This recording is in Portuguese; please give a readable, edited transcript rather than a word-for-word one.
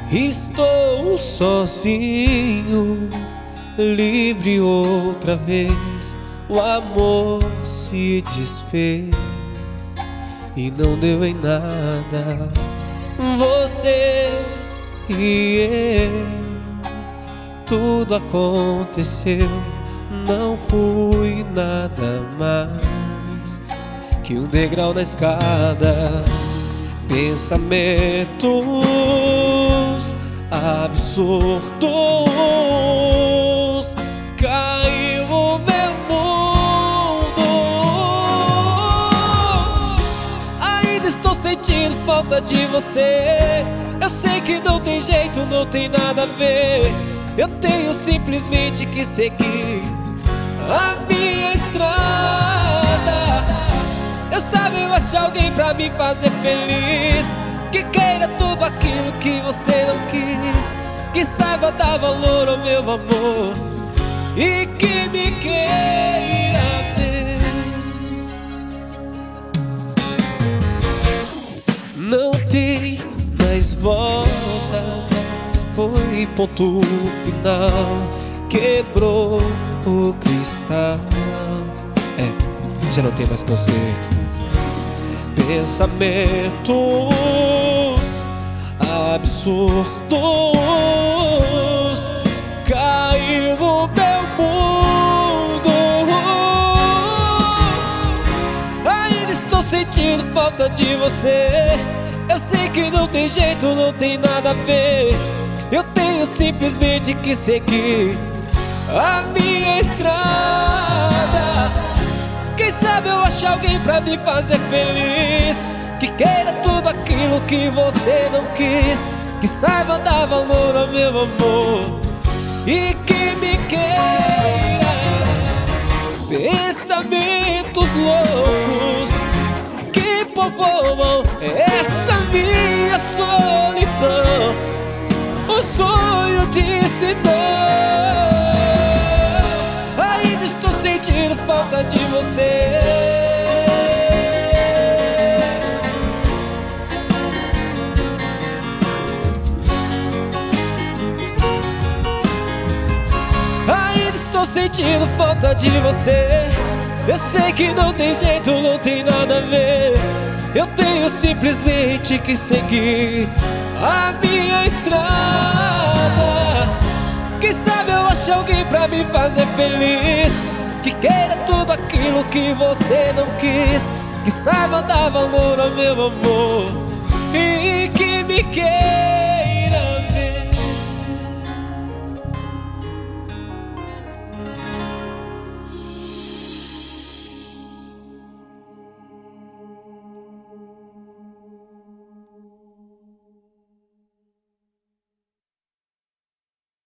Estou sozinho, livre outra vez. O amor se desfez e não deu em nada. Você e eu, tudo aconteceu. Não fui nada mais que um degrau na escada. Pensamentos absurdos, caiu o meu mundo. Ainda estou sentindo falta de você. Eu sei que não tem jeito, não tem nada a ver. Eu tenho simplesmente que seguir a minha estrada. Eu achar alguém pra me fazer feliz, que queira tudo aquilo que você não quis, que saiba dar valor ao meu amor e que me queira ver. Não tem mais volta, foi ponto final, quebrou o cristal. Já não tem mais conserto. Pensamentos absurdos, caiu o meu mundo. Ainda estou sentindo falta de você. Eu sei que não tem jeito, não tem nada a ver. Eu tenho simplesmente que seguir a minha estrada. Quem sabe eu achar alguém pra me fazer feliz, que queira tudo aquilo que você não quis, que saiba dar valor ao meu amor e que me queira. Pensamentos loucos que povoam essa minha solidão, o sonho de se dar. Ainda estou sentindo falta de você. Ainda estou sentindo falta de você. Eu sei que não tem jeito, não tem nada a ver. Eu tenho simplesmente que seguir a minha estrada. Quem sabe eu acho alguém pra me fazer feliz, que queira tudo aquilo que você não quis, que saiba dar valor ao meu amor e que me queira.